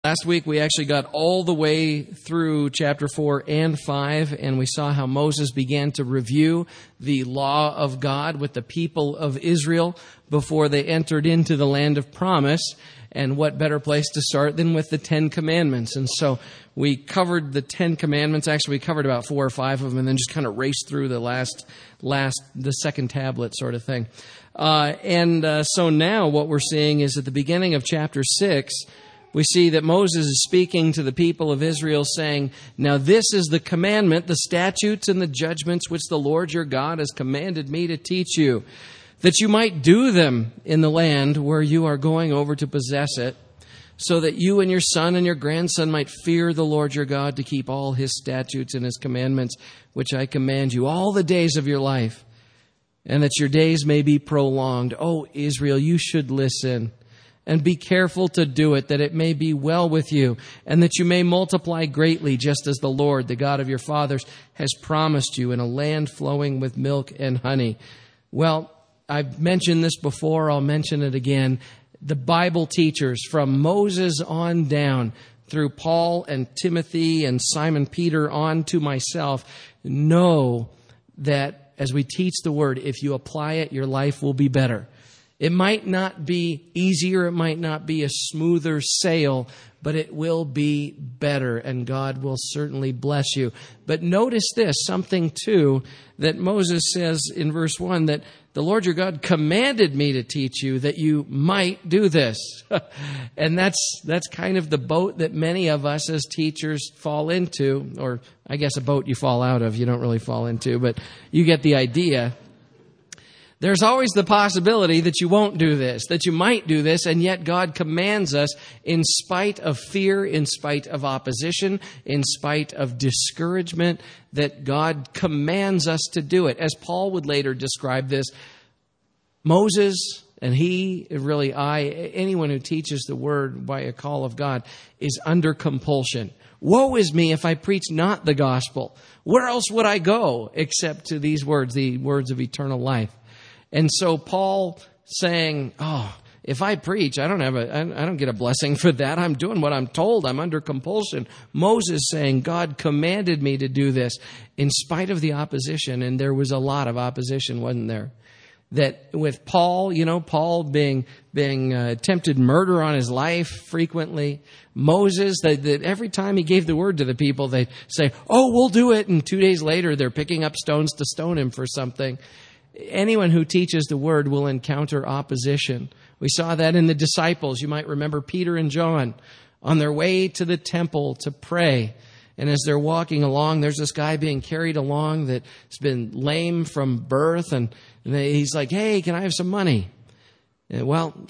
Last week we actually got all the way through chapter 4 and 5, and we saw how Moses began to review the law of God with the people of Israel before they entered into the land of promise. And what better place to start than with the Ten Commandments? And so we covered the Ten Commandments. Actually, we covered about 4 or 5 of them and then just kind of raced through the second tablet sort of thing. So now what we're seeing is at the beginning of chapter 6, we see that Moses is speaking to the people of Israel saying, "Now this is the commandment, the statutes and the judgments which the Lord your God has commanded me to teach you, that you might do them in the land where you are going over to possess it, so that you and your son and your grandson might fear the Lord your God to keep all his statutes and his commandments, which I command you all the days of your life, and that your days may be prolonged. O Israel, you should listen and be careful to do it, that it may be well with you, and that you may multiply greatly, just as the Lord, the God of your fathers, has promised you, in a land flowing with milk and honey." Well, I've mentioned this before, I'll mention it again. The Bible teachers from Moses on down, through Paul and Timothy and Simon Peter on to myself, know that as we teach the Word, if you apply it, your life will be better. It might not be easier, it might not be a smoother sail, but it will be better, and God will certainly bless you. But notice this, something too, that Moses says in verse 1, that the Lord your God commanded me to teach you that you might do this. And that's kind of the boat that many of us as teachers fall into, or I guess a boat you fall out of, you don't really fall into, but you get the idea. There's always the possibility that you won't do this, that you might do this, and yet God commands us in spite of fear, in spite of opposition, in spite of discouragement, that God commands us to do it. As Paul would later describe this, Moses, and anyone who teaches the word by a call of God is under compulsion. Woe is me if I preach not the gospel. Where else would I go except to these words, the words of eternal life? And so Paul saying, if I preach, I don't get a blessing for that. I'm doing what I'm told. I'm under compulsion. Moses saying, God commanded me to do this in spite of the opposition. And there was a lot of opposition, wasn't there? That with Paul, Paul being attempted murder on his life frequently. Moses, that every time he gave the word to the people, they'd say, we'll do it. And 2 days later, they're picking up stones to stone him for something. Anyone who teaches the word will encounter opposition. We saw that in the disciples. You might remember Peter and John on their way to the temple to pray. And as they're walking along, there's this guy being carried along that's been lame from birth. And he's like, "Hey, can I have some money?" And,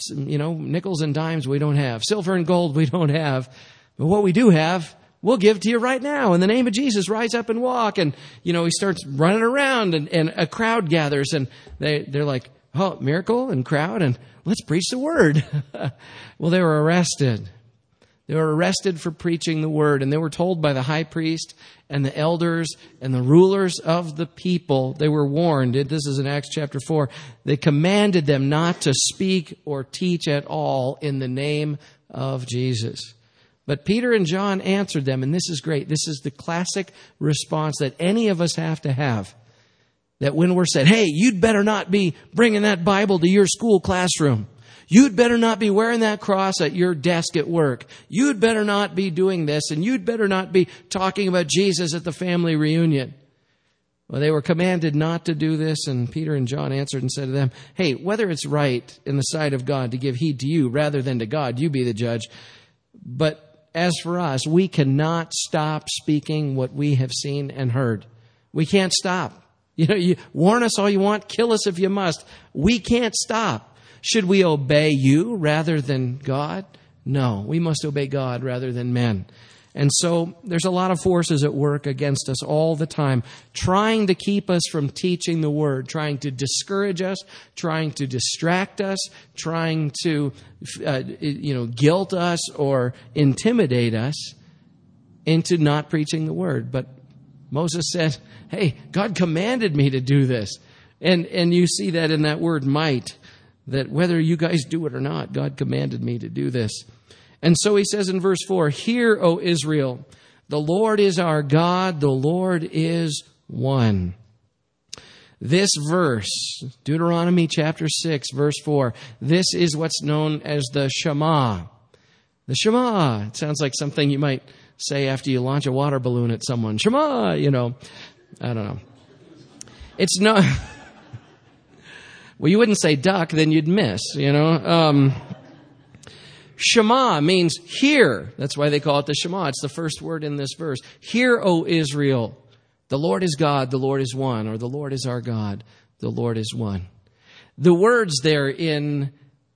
nickels and dimes we don't have. Silver and gold we don't have. But what we do have, we'll give to you right now. In the name of Jesus, rise up and walk. And, he starts running around and a crowd gathers and they're like, miracle and crowd and let's preach the word. Well, they were arrested. They were arrested for preaching the word, and they were told by the high priest and the elders and the rulers of the people, they were warned. This is in Acts chapter 4. They commanded them not to speak or teach at all in the name of Jesus. But Peter and John answered them, and this is great. This is the classic response that any of us have to have. That when we're said, "Hey, you'd better not be bringing that Bible to your school classroom. You'd better not be wearing that cross at your desk at work. You'd better not be doing this, and you'd better not be talking about Jesus at the family reunion." Well, they were commanded not to do this, and Peter and John answered and said to them, "Hey, whether it's right in the sight of God to give heed to you rather than to God, you be the judge. But as for us, we cannot stop speaking what we have seen and heard." We can't stop. You warn us all you want, kill us if you must. We can't stop. Should we obey you rather than God? No, we must obey God rather than men. And so there's a lot of forces at work against us all the time, trying to keep us from teaching the word, trying to discourage us, trying to distract us, trying to guilt us or intimidate us into not preaching the word. But Moses said, "Hey, God commanded me to do this." And you see that in that word might, that whether you guys do it or not, God commanded me to do this. And so he says in verse 4, "Hear, O Israel, the Lord is our God, the Lord is one." This verse, Deuteronomy chapter 6, verse 4, this is what's known as the Shema. The Shema. It sounds like something you might say after you launch a water balloon at someone. Shema, I don't know. It's not... Well, you wouldn't say duck, then you'd miss, Shema means hear. That's why they call it the Shema. It's the first word in this verse. Hear, O Israel. The Lord is God, the Lord is one. Or the Lord is our God, the Lord is one. The words there in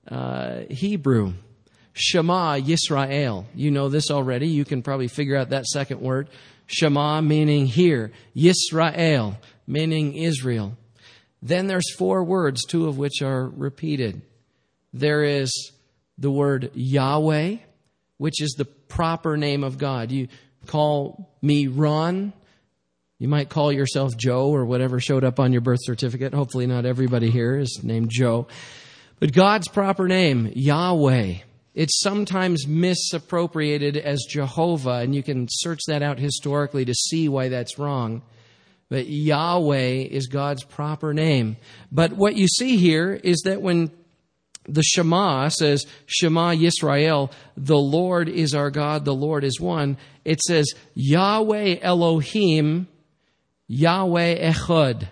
Hebrew, Shema Yisrael. You know this already. You can probably figure out that second word. Shema meaning hear. Yisrael meaning Israel. Then there's 4 words, 2 of which are repeated. There is the word Yahweh, which is the proper name of God. You call me Ron. You might call yourself Joe or whatever showed up on your birth certificate. Hopefully not everybody here is named Joe. But God's proper name, Yahweh. It's sometimes misappropriated as Jehovah, and you can search that out historically to see why that's wrong. But Yahweh is God's proper name. But what you see here is that when the Shema says, Shema Yisrael, the Lord is our God, the Lord is one, it says, Yahweh Elohim, Yahweh Echad.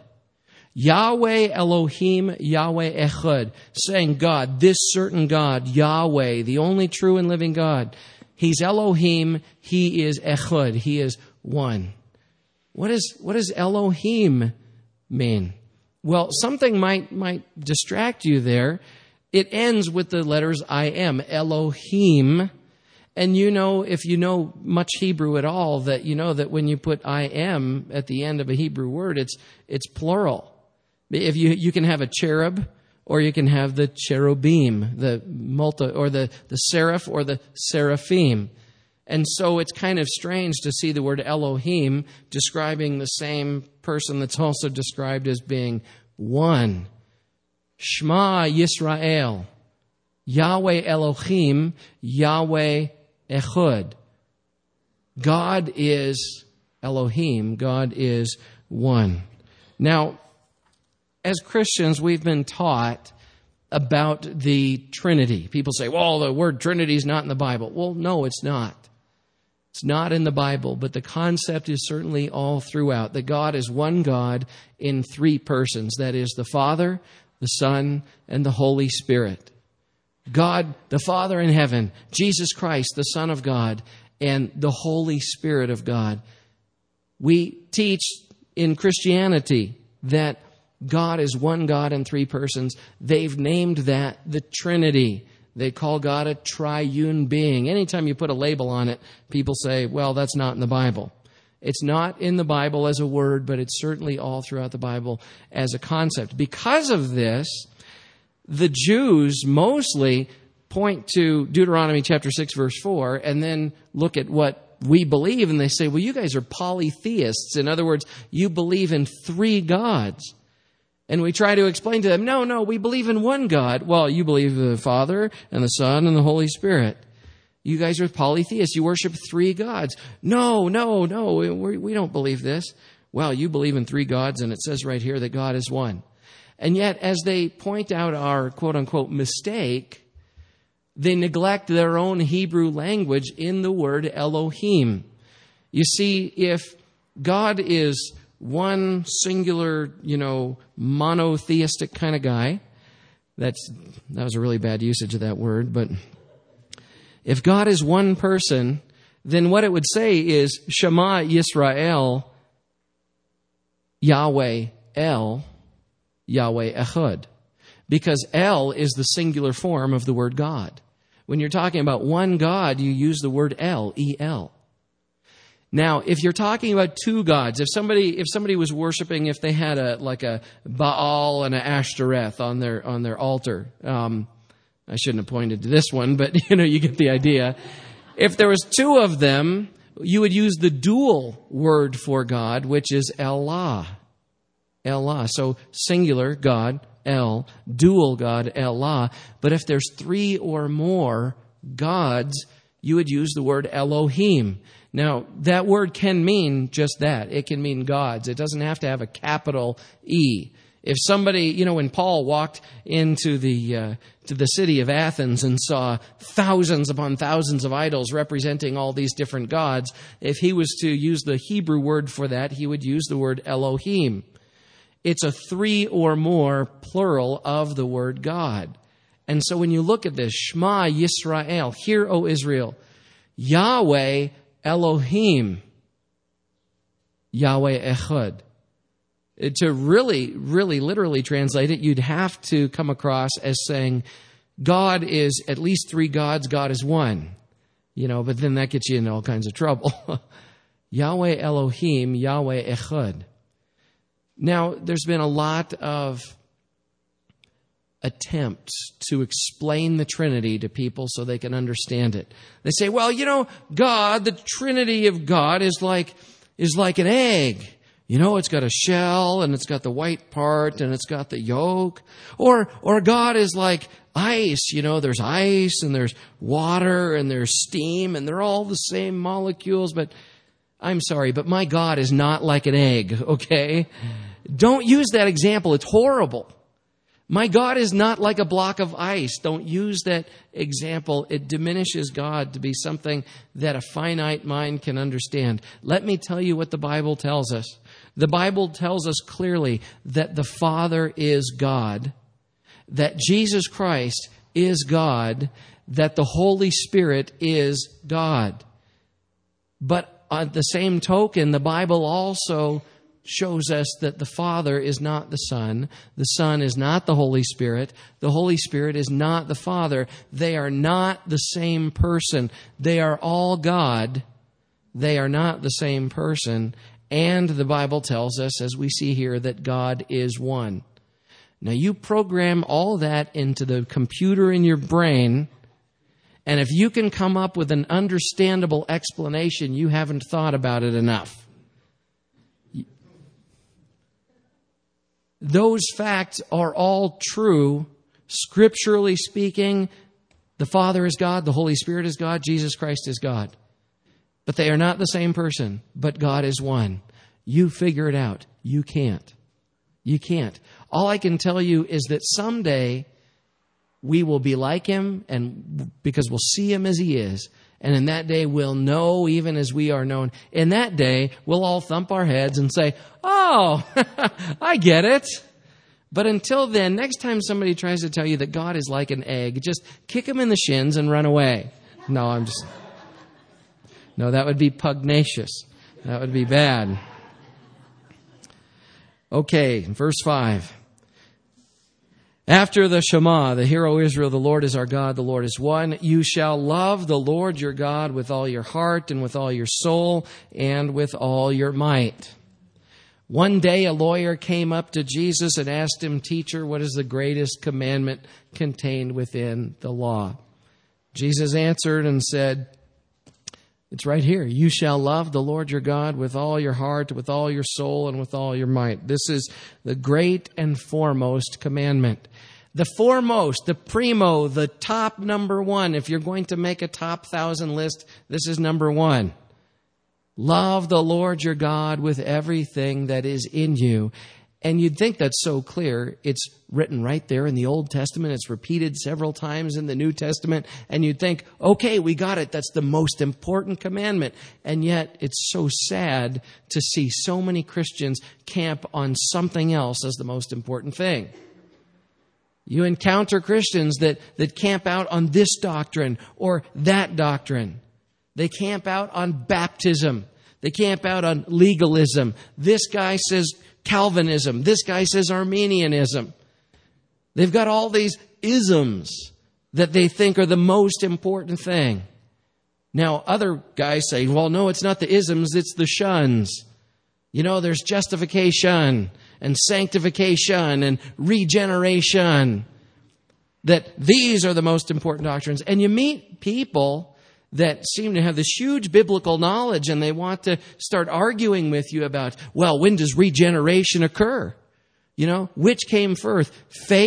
Yahweh Elohim, Yahweh Echad. Saying God, this certain God, Yahweh, the only true and living God. He's Elohim, He is Echad, He is one. What does Elohim mean? Well, something might distract you there. It ends with the letters I am, Elohim. And if you know much Hebrew at all, that you know that when you put I am at the end of a Hebrew word, it's plural. If you can have a cherub, or you can have the cherubim, the seraph or the seraphim. And so it's kind of strange to see the word Elohim describing the same person that's also described as being one. Shema Yisrael, Yahweh Elohim, Yahweh Echad. God is Elohim, God is one. Now, as Christians, we've been taught about the Trinity. People say, well, the word Trinity is not in the Bible. Well, no, it's not. It's not in the Bible, but the concept is certainly all throughout, that God is one God in 3 persons. That is the Father, the Son, and the Holy Spirit. God, the Father in heaven, Jesus Christ, the Son of God, and the Holy Spirit of God. We teach in Christianity that God is one God in 3 persons. They've named that the Trinity. They call God a triune being. Anytime you put a label on it, people say, well, that's not in the Bible. It's not in the Bible as a word, but it's certainly all throughout the Bible as a concept. Because of this, the Jews mostly point to Deuteronomy chapter 6, verse 4, and then look at what we believe, and they say, well, you guys are polytheists. In other words, you believe in 3 gods. And we try to explain to them, no, we believe in one God. Well, you believe in the Father and the Son and the Holy Spirit. You guys are polytheists. You worship 3 gods. No, we don't believe this. Well, you believe in 3 gods, and it says right here that God is one. And yet, as they point out our quote-unquote mistake, they neglect their own Hebrew language in the word Elohim. You see, if God is one singular, monotheistic kind of guy. That was a really bad usage of that word, but if God is one person, then what it would say is Shema Yisrael, Yahweh El, Yahweh Echad. Because El is the singular form of the word God. When you're talking about one God, you use the word El, E-L. Now, if you're talking about 2 gods, if somebody was worshiping, if they had a Baal and an Ashtoreth on their altar, I shouldn't have pointed to this one, but you get the idea. If there was 2 of them, you would use the dual word for God, which is Allah. Allah. So singular God, El, dual God, Allah. But if there's 3 or more gods, you would use the word Elohim. Now, that word can mean just that. It can mean gods. It doesn't have to have a capital E. If somebody, when Paul walked into the city of Athens and saw thousands upon thousands of idols representing all these different gods, if he was to use the Hebrew word for that, he would use the word Elohim. It's a 3 or more plural of the word God. And so when you look at this, Shema Yisrael, hear, O Israel, Yahweh Elohim, Yahweh Echad. To really, really literally translate it, you'd have to come across as saying, God is at least 3 gods, God is one. But then that gets you into all kinds of trouble. Yahweh Elohim, Yahweh Echad. Now, there's been a lot of attempts to explain the Trinity to people so they can understand it. They say, well, God, the Trinity of God is like an egg. It's got a shell and it's got the white part and it's got the yolk. Or God is like ice. There's ice and there's water and there's steam and they're all the same molecules. But I'm sorry, but my God is not like an egg, okay? Don't use that example. It's horrible. My God is not like a block of ice. Don't use that example. It diminishes God to be something that a finite mind can understand. Let me tell you what the Bible tells us. The Bible tells us clearly that the Father is God, that Jesus Christ is God, that the Holy Spirit is God. But on the same token, the Bible also shows us that the Father is not the Son is not the Holy Spirit is not the Father. They are not the same person. They are all God. They are not the same person. And the Bible tells us, as we see here, that God is one. Now you program all that into the computer in your brain, and if you can come up with an understandable explanation, you haven't thought about it enough. Those facts are all true, scripturally speaking. The Father is God, the Holy Spirit is God, Jesus Christ is God. But they are not the same person, but God is one. You figure it out. You can't. You can't. All I can tell you is that someday we will be like him, and because we'll see him as he is. And in that day, we'll know even as we are known. In that day, we'll all thump our heads and say, oh, I get it. But until then, next time somebody tries to tell you that God is like an egg, just kick him in the shins and run away. No, that would be pugnacious. That would be bad. Okay, verse 5. After the Shema, the Hear, O Israel, the Lord is our God, the Lord is one. You shall love the Lord your God with all your heart and with all your soul and with all your might. One day a lawyer came up to Jesus and asked him, Teacher, what is the greatest commandment contained within the law? Jesus answered and said, it's right here. You shall love the Lord your God with all your heart, with all your soul, and with all your might. This is the great and foremost commandment. The foremost, the primo, the top number one. If you're going to make a top 1,000 list, this is number one. Love the Lord your God with everything that is in you. And you'd think that's so clear. It's written right there in the Old Testament. It's repeated several times in the New Testament. And you'd think, okay, we got it. That's the most important commandment. And yet it's so sad to see so many Christians camp on something else as the most important thing. You encounter Christians that camp out on this doctrine or that doctrine. They camp out on baptism. They camp out on legalism. This guy says Calvinism. This guy says Arminianism. They've got all these isms that they think are the most important thing. Now, other guys say, well, no, it's not the isms, it's the shuns. There's justification and sanctification and regeneration. That these are the most important doctrines. And you meet people that seem to have this huge biblical knowledge, and they want to start arguing with you about, well, when does regeneration occur? Which came first, faith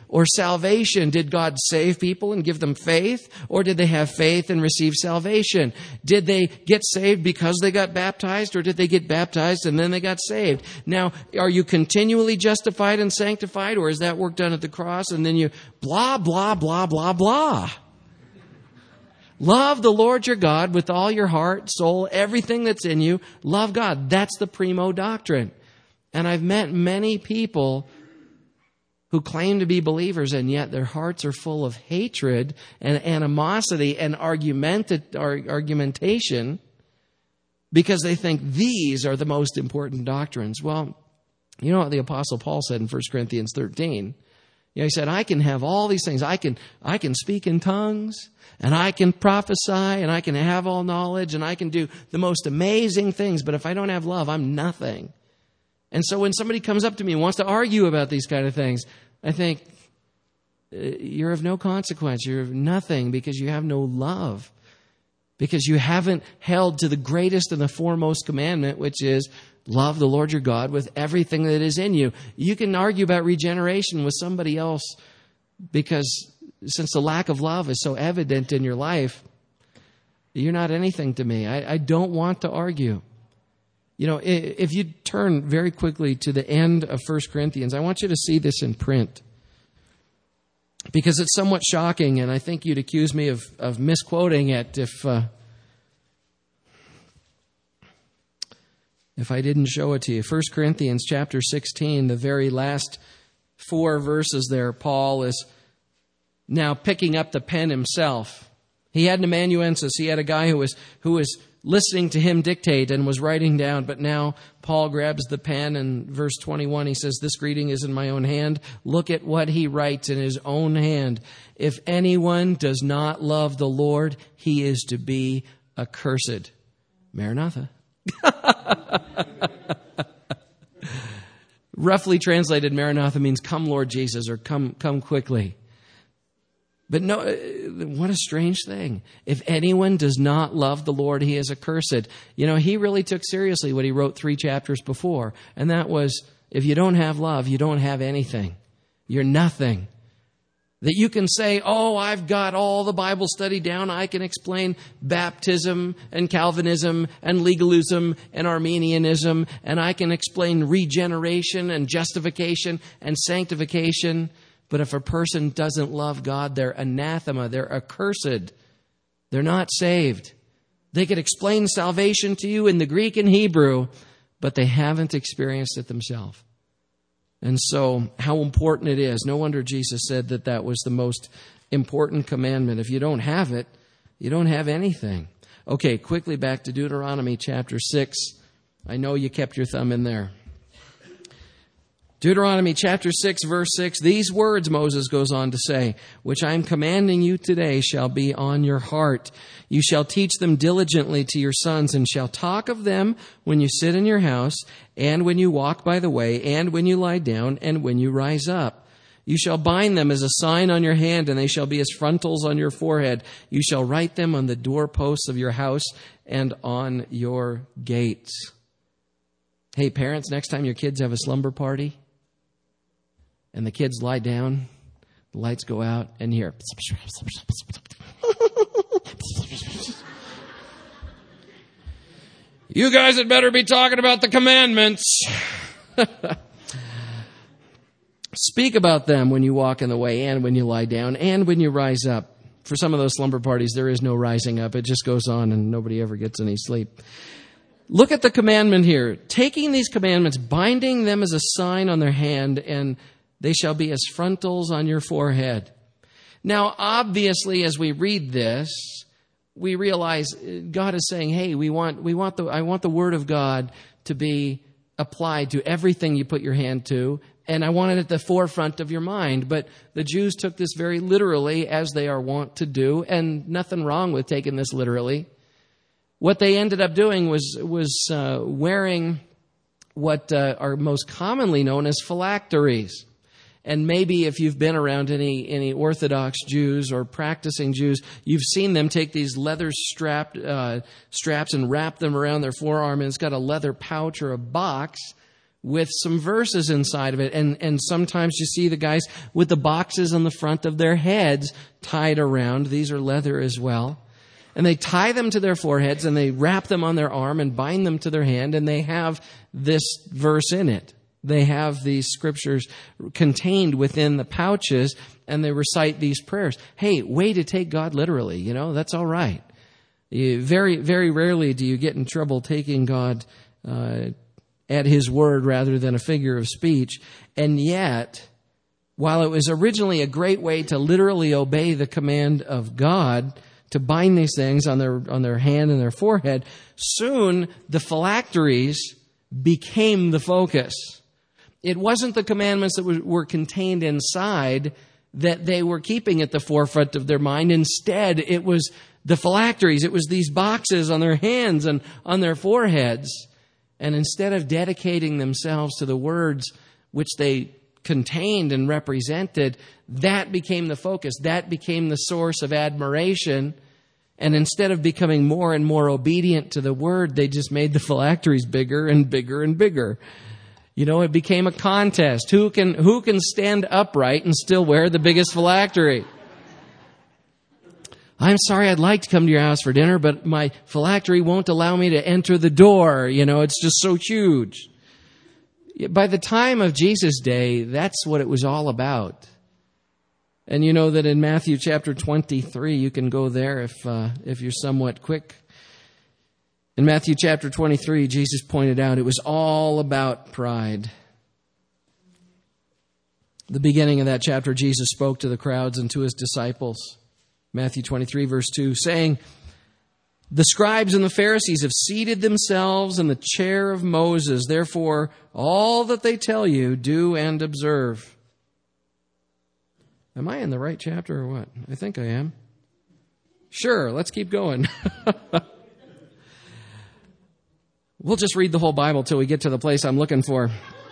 or salvation? Did God save people and give them faith? Or did they have faith and receive salvation? Did they get saved because they got baptized? Or did they get baptized and then they got saved? Now, are you continually justified and sanctified? Or is that work done at the cross and then you blah, blah, blah, blah, blah? Love the Lord your God with all your heart, soul, everything that's in you. Love God. That's the primo doctrine. And I've met many people who claim to be believers, and yet their hearts are full of hatred and animosity and argumentation because they think these are the most important doctrines. Well, you know what the Apostle Paul said in 1 Corinthians 13? He said, I can have all these things. I can speak in tongues, and I can prophesy, and I can have all knowledge, and I can do the most amazing things. But if I don't have love, I'm nothing. And so when somebody comes up to me and wants to argue about these kind of things, I think, you're of no consequence. You're of nothing because you have no love. Because you haven't held to the greatest and the foremost commandment, which is love the Lord your God with everything that is in you. You can argue about regeneration with somebody else because since the lack of love is so evident in your life, you're not anything to me. I don't want to argue. You know, if you turn very quickly to the end of 1 Corinthians, I want you to see this in print. Because it's somewhat shocking, and I think you'd accuse me of misquoting it if I didn't show it to you. 1 Corinthians chapter 16, the very last 4 verses there, Paul is now picking up the pen himself. He had an amanuensis. He had a guy who was listening to him dictate and was writing down. But now Paul grabs the pen, and verse 21, he says, this greeting is in my own hand. Look at what he writes in his own hand. If anyone does not love the Lord, he is to be accursed. Maranatha. Roughly translated, Maranatha means come Lord Jesus, or come quickly. But no, what a strange thing. If anyone does not love the Lord, he is accursed. You know, he really took seriously what he wrote 3 chapters before. And that was, if you don't have love, you don't have anything. You're nothing. That you can say, oh, I've got all the Bible study down. I can explain baptism and Calvinism and legalism and Arminianism. And I can explain regeneration and justification and sanctification. But if a person doesn't love God, they're anathema, they're accursed. They're not saved. They could explain salvation to you in the Greek and Hebrew, but they haven't experienced it themselves. And so how important it is. No wonder Jesus said that was the most important commandment. If you don't have it, you don't have anything. Okay, quickly back to Deuteronomy chapter 6. I know you kept your thumb in there. Deuteronomy chapter 6, verse 6, these words, Moses goes on to say, which I am commanding you today shall be on your heart. You shall teach them diligently to your sons, and shall talk of them when you sit in your house, and when you walk by the way, and when you lie down, and when you rise up. You shall bind them as a sign on your hand, and they shall be as frontals on your forehead. You shall write them on the doorposts of your house and on your gates. Hey, parents, next time your kids have a slumber party, and the kids lie down, the lights go out, and here. You guys had better be talking about the commandments. Speak about them when you walk in the way, and when you lie down, and when you rise up. For some of those slumber parties, there is no rising up. It just goes on, and nobody ever gets any sleep. Look at the commandment here. Taking these commandments, binding them as a sign on their hand, and they shall be as frontals on your forehead. Now, obviously, as we read this, we realize God is saying, hey, I want the word of God to be applied to everything you put your hand to, and I want it at the forefront of your mind. But the Jews took this very literally, as they are wont to do, and nothing wrong with taking this literally. What they ended up doing was wearing what are most commonly known as phylacteries. And maybe if you've been around any Orthodox Jews or practicing Jews, you've seen them take these leather straps and wrap them around their forearm, and it's got a leather pouch or a box with some verses inside of it. And sometimes you see the guys with the boxes on the front of their heads tied around. These are leather as well. And they tie them to their foreheads and they wrap them on their arm and bind them to their hand, and they have this verse in it. They have these scriptures contained within the pouches, and they recite these prayers. Hey, way to take God literally, that's all right. Very, very rarely do you get in trouble taking God at His word rather than a figure of speech. And yet, while it was originally a great way to literally obey the command of God, to bind these things on their hand and their forehead, soon the phylacteries became the focus. It wasn't the commandments that were contained inside that they were keeping at the forefront of their mind. Instead, it was the phylacteries. It was these boxes on their hands and on their foreheads. And instead of dedicating themselves to the words which they contained and represented, that became the focus. That became the source of admiration. And instead of becoming more and more obedient to the word, they just made the phylacteries bigger and bigger and bigger. It became a contest. Who can stand upright and still wear the biggest phylactery? I'm sorry, I'd like to come to your house for dinner, but my phylactery won't allow me to enter the door. It's just so huge. By the time of Jesus' day, that's what it was all about. And you know that in Matthew chapter 23, you can go there if you're somewhat quick. In Matthew chapter 23, Jesus pointed out it was all about pride. The beginning of that chapter, Jesus spoke to the crowds and to His disciples. Matthew 23, verse 2, saying, "The scribes and the Pharisees have seated themselves in the chair of Moses. Therefore, all that they tell you, do and observe." Am I in the right chapter or what? I think I am. Sure, let's keep going. We'll just read the whole Bible till we get to the place I'm looking for.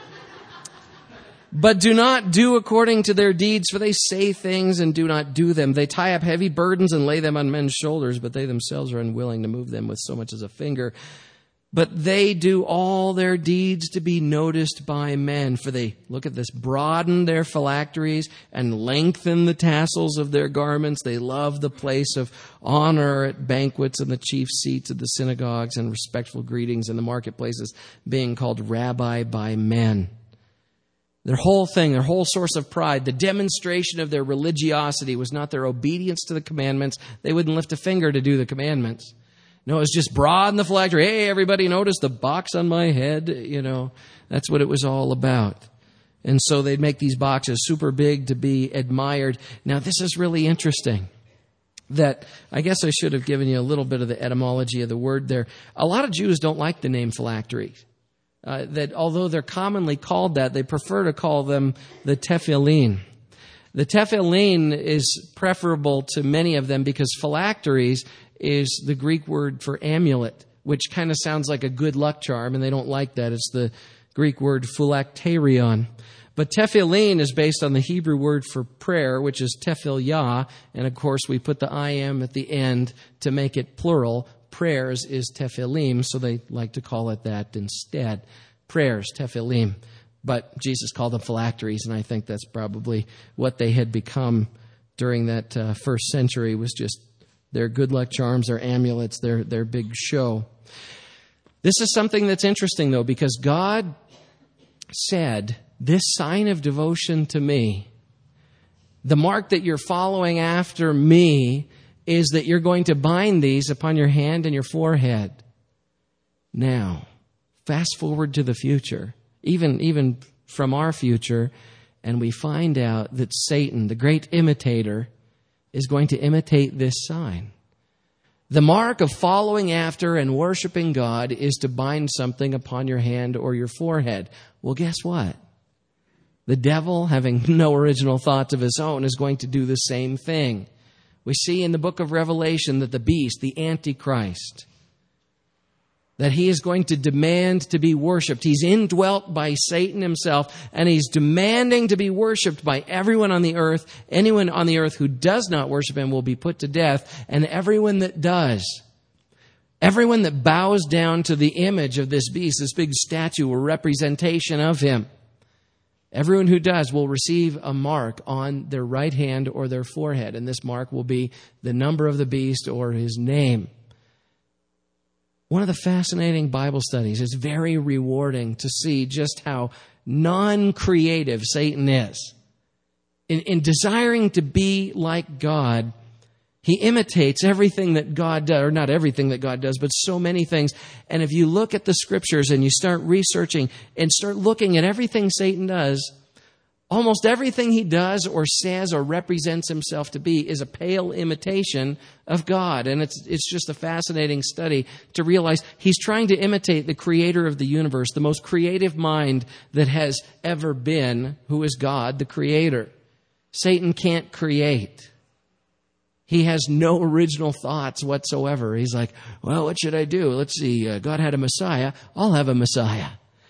"But do not do according to their deeds, for they say things and do not do them. They tie up heavy burdens and lay them on men's shoulders, but they themselves are unwilling to move them with so much as a finger. But they do all their deeds to be noticed by men. For they," look at this, "broaden their phylacteries and lengthen the tassels of their garments. They love the place of honor at banquets and the chief seats of the synagogues and respectful greetings in the marketplaces, being called rabbi by men." Their whole thing, their whole source of pride, the demonstration of their religiosity was not their obedience to the commandments. They wouldn't lift a finger to do the commandments. No, it was just broaden the phylactery. Hey, everybody notice the box on my head? That's what it was all about. And so they'd make these boxes super big to be admired. Now, this is really interesting. That I guess I should have given you a little bit of the etymology of the word there. A lot of Jews don't like the name phylactery. That although they're commonly called that, they prefer to call them the tefillin. The tefillin is preferable to many of them because phylacteries is the Greek word for amulet, which kind of sounds like a good luck charm, and they don't like that. It's the Greek word phylakterion. But tefillin is based on the Hebrew word for prayer, which is tefillah, and of course we put the I-am at the end to make it plural. Prayers is tefillim, so they like to call it that instead. Prayers, tefillim. But Jesus called them phylacteries, and I think that's probably what they had become during that first century, was just their good luck charms, their amulets, their big show. This is something that's interesting, though, because God said, "This sign of devotion to me, the mark that you're following after me, is that you're going to bind these upon your hand and your forehead." Now, fast forward to the future, even from our future, and we find out that Satan, the great imitator, is going to imitate this sign. The mark of following after and worshiping God is to bind something upon your hand or your forehead. Well, guess what? The devil, having no original thoughts of his own, is going to do the same thing. We see in the book of Revelation that the beast, the Antichrist, that he is going to demand to be worshipped. He's indwelt by Satan himself, and he's demanding to be worshipped by everyone on the earth. Anyone on the earth who does not worship him will be put to death, and everyone that does Everyone that bows down to the image of this beast, this big statue or representation of him, everyone who does will receive a mark on their right hand or their forehead. And this mark will be the number of the beast or his name. One of the fascinating Bible studies is very rewarding to see just how non-creative Satan is. In desiring to be like God, he imitates everything that God does, or not everything that God does, but so many things. And if you look at the scriptures and you start researching and start looking at everything Satan does, almost everything he does or says or represents himself to be is a pale imitation of God. And it's just a fascinating study to realize he's trying to imitate the creator of the universe, the most creative mind that has ever been, who is God, the creator. Satan can't create. He has no original thoughts whatsoever. He's like, well, what should I do? Let's see. God had a Messiah. I'll have a Messiah.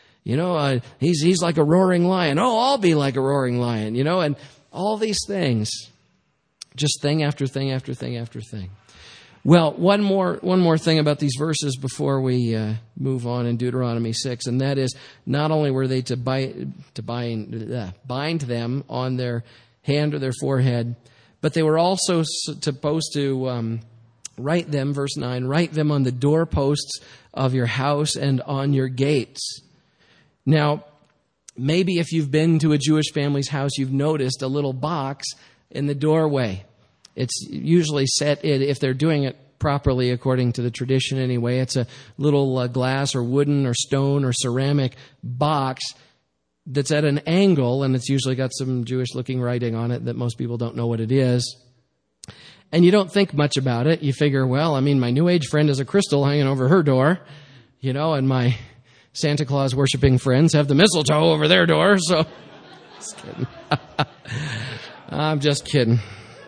He's like a roaring lion. Oh, I'll be like a roaring lion, and all these things. Just thing after thing after thing after thing. Well, one more thing about these verses before we move on in Deuteronomy 6, and that is not only were they to bind them on their hand or their forehead, but they were also supposed to write them, verse 9, write them on the doorposts of your house and on your gates. Now, maybe if you've been to a Jewish family's house, you've noticed a little box in the doorway. It's usually set, if they're doing it properly according to the tradition anyway, it's a little glass or wooden or stone or ceramic box that's at an angle, and it's usually got some Jewish-looking writing on it that most people don't know what it is. And you don't think much about it. You figure, well, my New Age friend has a crystal hanging over her door, and my Santa Claus worshiping friends have the mistletoe over their door, so just kidding. I'm just kidding.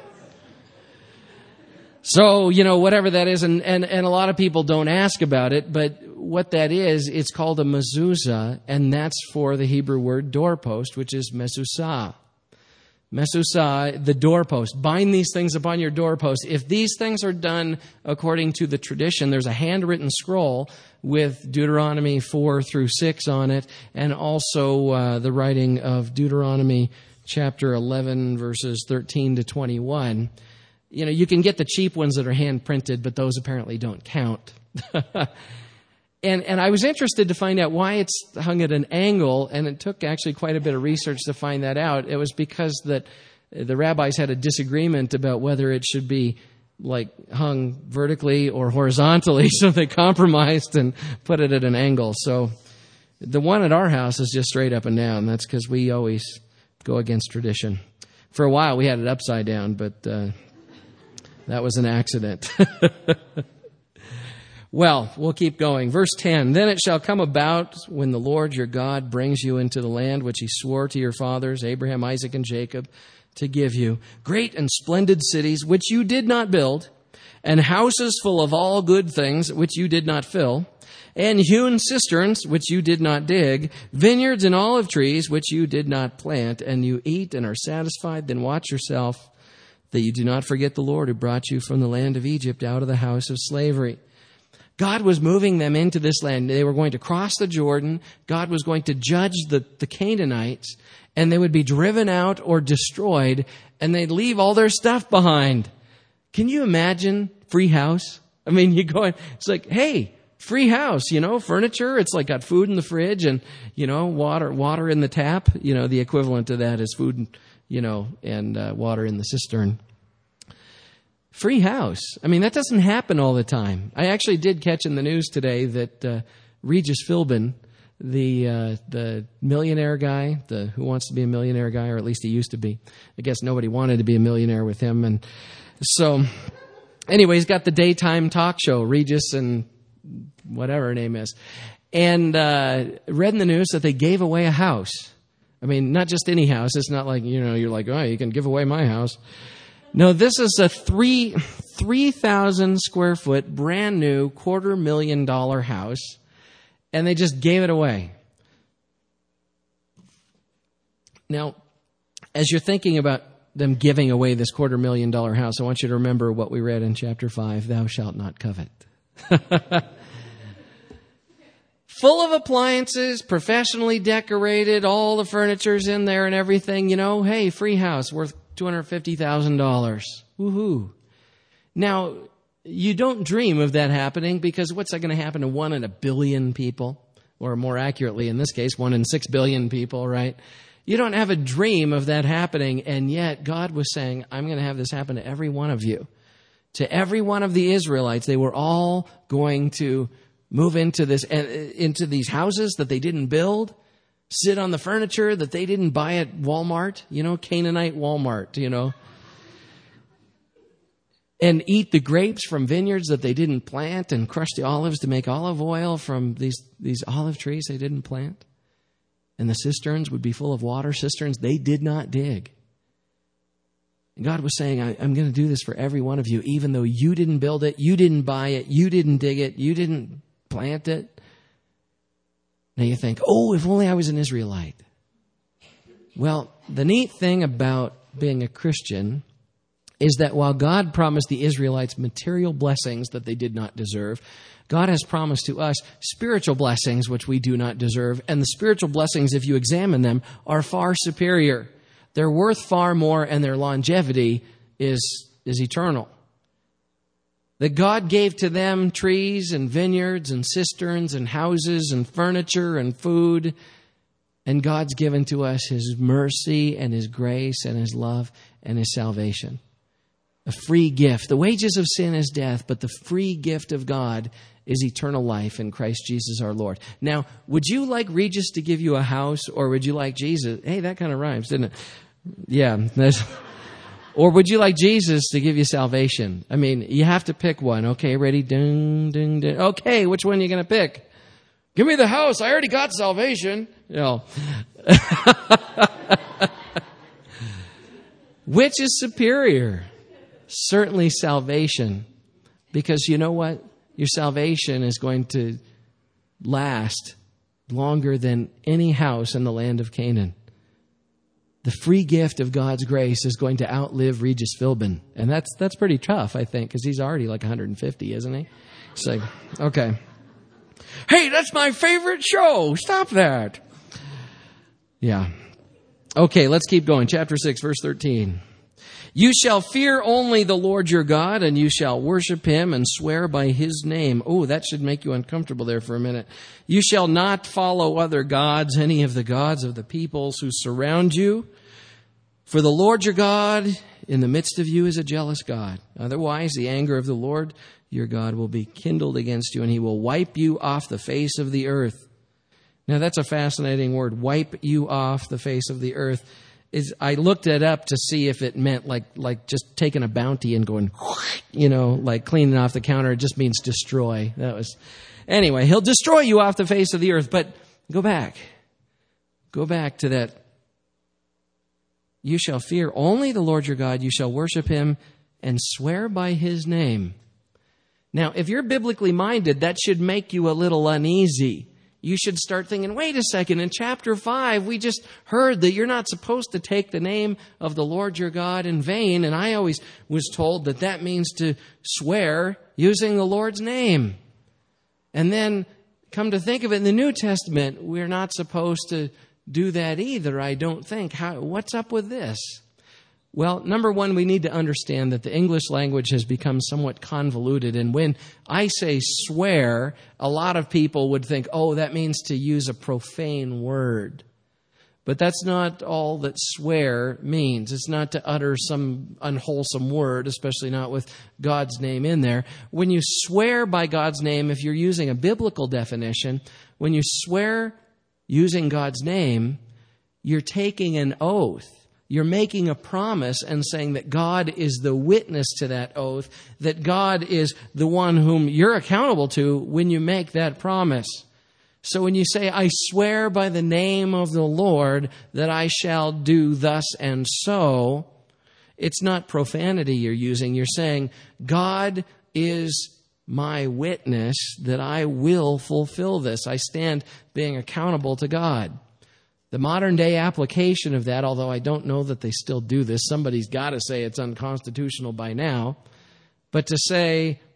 So, whatever that is, and a lot of people don't ask about it, but what that is, it's called a mezuzah, and that's for the Hebrew word doorpost, which is mezuzah. Mezuzah, the doorpost. Bind these things upon your doorpost. If these things are done according to the tradition, there's a handwritten scroll with Deuteronomy 4 through 6 on it, and also the writing of Deuteronomy chapter 11, verses 13 to 21. You can get the cheap ones that are hand-printed, but those apparently don't count. And I was interested to find out why it's hung at an angle, and it took actually quite a bit of research to find that out. It was because that the rabbis had a disagreement about whether it should be hung vertically or horizontally, so they compromised and put it at an angle. So the one at our house is just straight up and down. That's because we always go against tradition. For a while we had it upside down, but that was an accident. Well, we'll keep going. Verse 10, then it shall come about when the Lord your God brings you into the land which he swore to your fathers, Abraham, Isaac, and Jacob, to give you, great and splendid cities which you did not build, and houses full of all good things which you did not fill, and hewn cisterns which you did not dig, vineyards and olive trees which you did not plant, and you eat and are satisfied, then watch yourself, that you do not forget the Lord who brought you from the land of Egypt out of the house of slavery. God was moving them into this land. They were going to cross the Jordan. God was going to judge the Canaanites, and they would be driven out or destroyed, and they'd leave all their stuff behind. Can you imagine free house? You go in, it's like, hey, free house, furniture. It's got food in the fridge and, water in the tap. The equivalent to that is food, and water in the cistern. Free house. That doesn't happen all the time. I actually did catch in the news today that Regis Philbin, the millionaire guy, the Who Wants to Be a Millionaire guy, or at least he used to be. I guess nobody wanted to be a millionaire with him. And so, anyway, he's got the daytime talk show, Regis and whatever her name is. And read in the news that they gave away a house. Not just any house. It's not like, you're like, oh, you can give away my house. No, this is a 3,000 square foot, brand new, $250,000 house, and they just gave it away. Now, as you're thinking about them giving away this $250,000 house, I want you to remember what we read in chapter 5, thou shalt not covet. Full of appliances, professionally decorated, all the furniture's in there and everything, hey, free house worth $250,000. Woohoo. Now, you don't dream of that happening because what's that going to happen to 1 in a billion people? Or more accurately, in this case, 1 in 6 billion people, right? You don't have a dream of that happening, and yet God was saying, I'm going to have this happen to every one of you. To every one of the Israelites, they were all going to move into these houses that they didn't build, sit on the furniture that they didn't buy at Walmart, Canaanite Walmart, and eat the grapes from vineyards that they didn't plant and crush the olives to make olive oil from these olive trees they didn't plant. And the cisterns would be full of water, cisterns they did not dig. And God was saying, I'm going to do this for every one of you, even though you didn't build it, you didn't buy it, you didn't dig it, you didn't plant it. Now you think, if only I was an Israelite. Well, the neat thing about being a Christian is that while God promised the Israelites material blessings that they did not deserve, God has promised to us spiritual blessings which we do not deserve. And the spiritual blessings, if you examine them, are far superior. They're worth far more, and their longevity is eternal. That God gave to them trees and vineyards and cisterns and houses and furniture and food. And God's given to us His mercy and His grace and His love and His salvation. A free gift. The wages of sin is death, but the free gift of God is eternal life in Christ Jesus our Lord. Now, would you like Regis to give you a house, or would you like Jesus? Hey, that kind of rhymes, didn't it? Yeah. Or would you like Jesus to give you salvation? I mean, you have to pick one. Okay, ready? Ding, ding, ding. Okay, which one are you going to pick? Give me the house. I already got salvation. Which is superior? Certainly salvation. Because you know what? Your salvation is going to last longer than any house in the land of Canaan. The free gift of God's grace is going to outlive Regis Philbin. And that's pretty tough, I think, because he's already like 150, isn't he? It's like, okay. Hey, that's my favorite show. Stop that. Yeah. Okay, let's keep going. Chapter 6, verse 13. You shall fear only the Lord your God, and you shall worship Him and swear by His name. Oh, that should make you uncomfortable there for a minute. You shall not follow other gods, any of the gods of the peoples who surround you. For the Lord your God in the midst of you is a jealous God. Otherwise, the anger of the Lord your God will be kindled against you, and He will wipe you off the face of the earth. Now, that's a fascinating word, wipe you off the face of the earth. I looked it up to see if it meant like just taking a Bounty and going, like cleaning off the counter. It just means destroy. Anyway, He'll destroy you off the face of the earth. But go back to that. You shall fear only the Lord your God. You shall worship Him and swear by His name. Now, if you're biblically minded, that should make you a little uneasy. You should start thinking, wait a second, in chapter 5, we just heard that you're not supposed to take the name of the Lord your God in vain. And I always was told that means to swear using the Lord's name. And then come to think of it, in the New Testament, we're not supposed to do that either, I don't think. What's up with this? Well, number one, we need to understand that the English language has become somewhat convoluted. And when I say swear, a lot of people would think, that means to use a profane word. But that's not all that swear means. It's not to utter some unwholesome word, especially not with God's name in there. When you swear by God's name, if you're using a biblical definition, when you swear using God's name, you're taking an oath. You're making a promise and saying that God is the witness to that oath, that God is the one whom you're accountable to when you make that promise. So when you say, I swear by the name of the Lord that I shall do thus and so, it's not profanity you're using. You're saying, God is my witness that I will fulfill this. I stand being accountable to God. The modern day application of that, although I don't know that they still do this, somebody's got to say it's unconstitutional by now, but to say,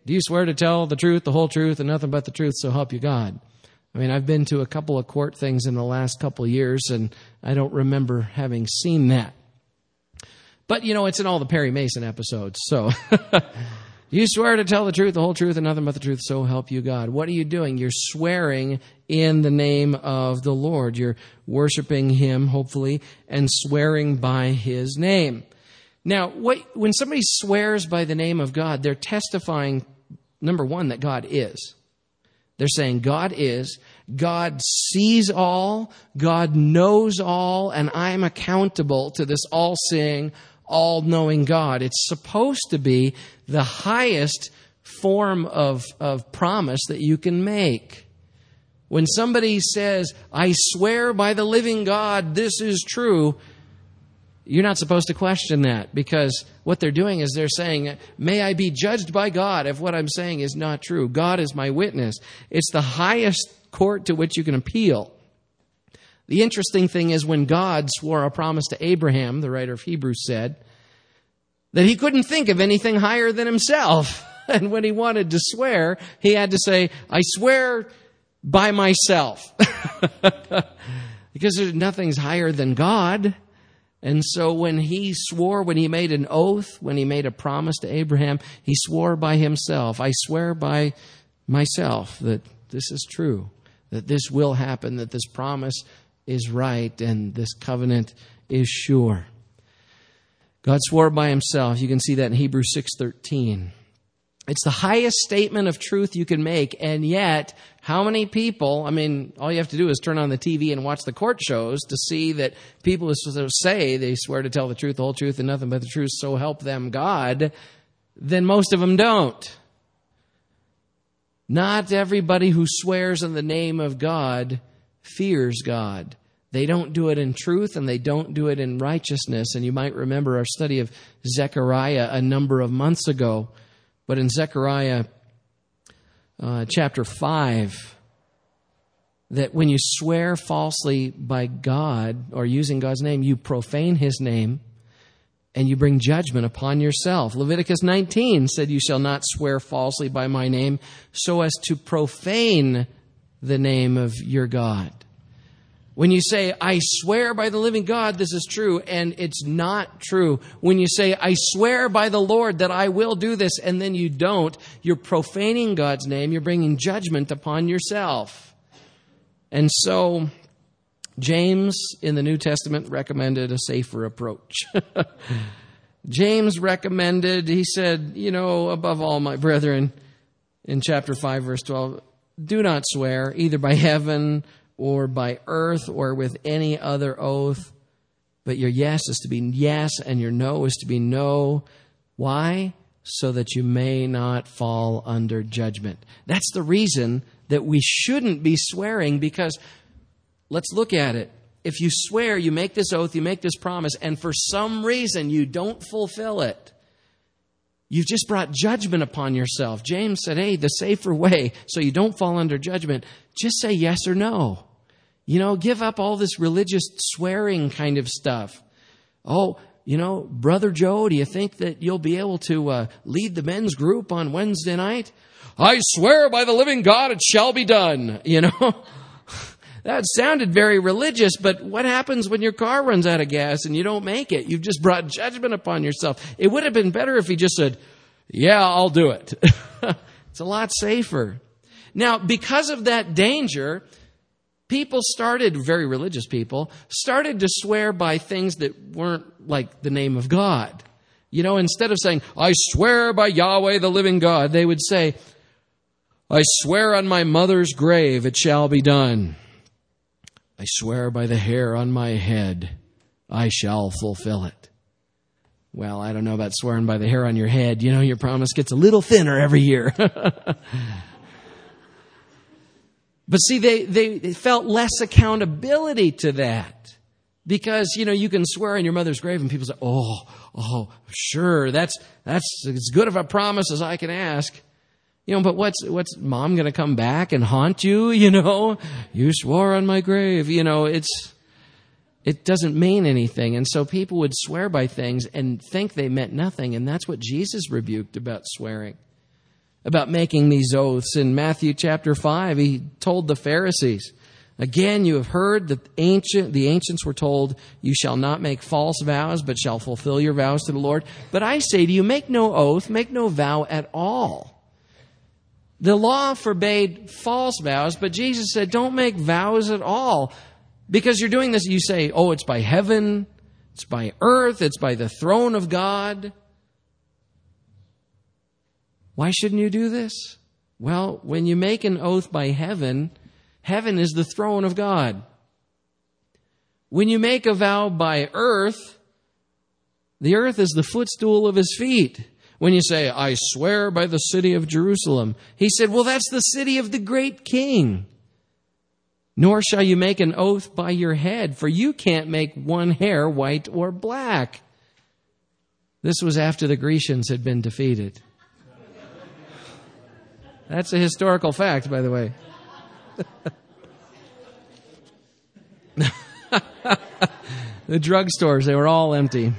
do you swear to tell the truth, the whole truth, and nothing but the truth, so help you God? I mean, I've been to a couple of court things in the last couple of years, and I don't remember having seen that. But, it's in all the Perry Mason episodes, so... You swear to tell the truth, the whole truth, and nothing but the truth, so help you God. What are you doing? You're swearing in the name of the Lord. You're worshiping Him, hopefully, and swearing by His name. Now, when somebody swears by the name of God, they're testifying, number one, that God is. They're saying God is, God sees all, God knows all, and I'm accountable to this all-seeing, all-knowing God. It's supposed to be the highest form of promise that you can make. When somebody says, I swear by the living God, this is true, you're not supposed to question that, because what they're doing is they're saying, may I be judged by God if what I'm saying is not true. God is my witness. It's the highest court to which you can appeal. The interesting thing is when God swore a promise to Abraham, the writer of Hebrews said, that he couldn't think of anything higher than himself. And when he wanted to swear, he had to say, I swear by myself. Because nothing's higher than God. And so when he swore, when he made an oath, when he made a promise to Abraham, he swore by himself. I swear by myself that this is true, that this will happen, that this promise is right, and this covenant is sure. God swore by himself. You can see that in Hebrews 6:13. It's the highest statement of truth you can make, and yet, how many people, all you have to do is turn on the TV and watch the court shows to see that people who say they swear to tell the truth, the whole truth, and nothing but the truth, so help them God, then most of them don't. Not everybody who swears in the name of God fears God. They don't do it in truth, and they don't do it in righteousness. And you might remember our study of Zechariah a number of months ago. But in Zechariah chapter 5, that when you swear falsely by God or using God's name, you profane His name and you bring judgment upon yourself. Leviticus 19 said, you shall not swear falsely by my name so as to profane the name of your God. When you say, I swear by the living God, this is true, and it's not true. When you say, I swear by the Lord that I will do this, and then you don't, you're profaning God's name. You're bringing judgment upon yourself. And so, James in the New Testament recommended a safer approach. James recommended, he said, above all, my brethren, in chapter 5, verse 12, do not swear either by heaven or by earth, or with any other oath. But your yes is to be yes, and your no is to be no. Why? So that you may not fall under judgment. That's the reason that we shouldn't be swearing, because let's look at it. If you swear, you make this oath, you make this promise, and for some reason you don't fulfill it, you've just brought judgment upon yourself. James said, hey, the safer way, so you don't fall under judgment, just say yes or no. Give up all this religious swearing kind of stuff. Oh, Brother Joe, do you think that you'll be able to lead the men's group on Wednesday night? I swear by the living God, it shall be done. That sounded very religious, but what happens when your car runs out of gas and you don't make it? You've just brought judgment upon yourself. It would have been better if he just said, yeah, I'll do it. It's a lot safer. Now, because of that danger, very religious people, started to swear by things that weren't like the name of God. Instead of saying, I swear by Yahweh, the living God, they would say, I swear on my mother's grave, it shall be done. I swear by the hair on my head, I shall fulfill it. Well, I don't know about swearing by the hair on your head. Your promise gets a little thinner every year. But see, they felt less accountability to that. Because, you can swear on your mother's grave and people say, oh, sure, that's as good of a promise as I can ask. But what's mom going to come back and haunt you? You swore on my grave. It doesn't mean anything. And so people would swear by things and think they meant nothing. And that's what Jesus rebuked about swearing. about making these oaths. In Matthew chapter 5, he told the Pharisees, again, you have heard that the ancients were told, you shall not make false vows, but shall fulfill your vows to the Lord. But I say to you, make no oath, make no vow at all. The law forbade false vows, but Jesus said, don't make vows at all. Because you're doing this, you say, oh, it's by heaven, it's by earth, it's by the throne of God. Why shouldn't you do this? Well, when you make an oath by heaven, heaven is the throne of God. When you make a vow by earth, the earth is the footstool of his feet. When you say, I swear by the city of Jerusalem, he said, well, that's the city of the great king. Nor shall you make an oath by your head, for you can't make one hair white or black. This was after the Grecians had been defeated. That's a historical fact, by the way. The drugstores, they were all empty.